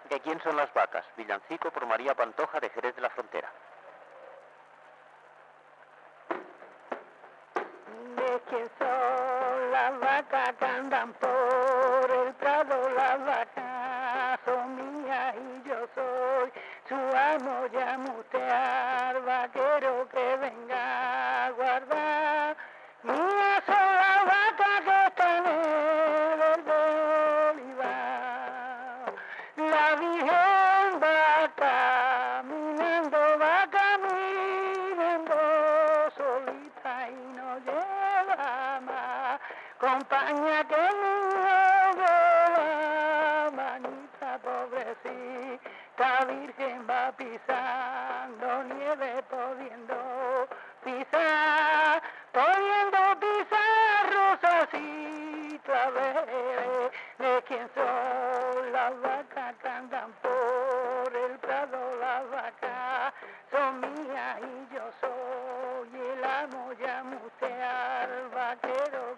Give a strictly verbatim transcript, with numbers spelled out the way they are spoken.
¿De quién son las vacas? Villancico por María Pantoja de Jerez de la Frontera. ¿De quién son las vacas que andan por el prado? Las vacas son mías y yo soy su amo. Llame usted al vaquero que venga a guardar. Mías son las vacas que están en el verde olivar. La Virgen va caminando, va caminando solita y no lleva más compañía que el niño lleva. Manita pobrecita, Virgen va pisando nieve, pudiendo pisar, pudiendo pisar rosacita verde. ¿De quién son las vacas que andan por el prado? Las vacas son mías y yo soy el amo. Llame usted al vaquero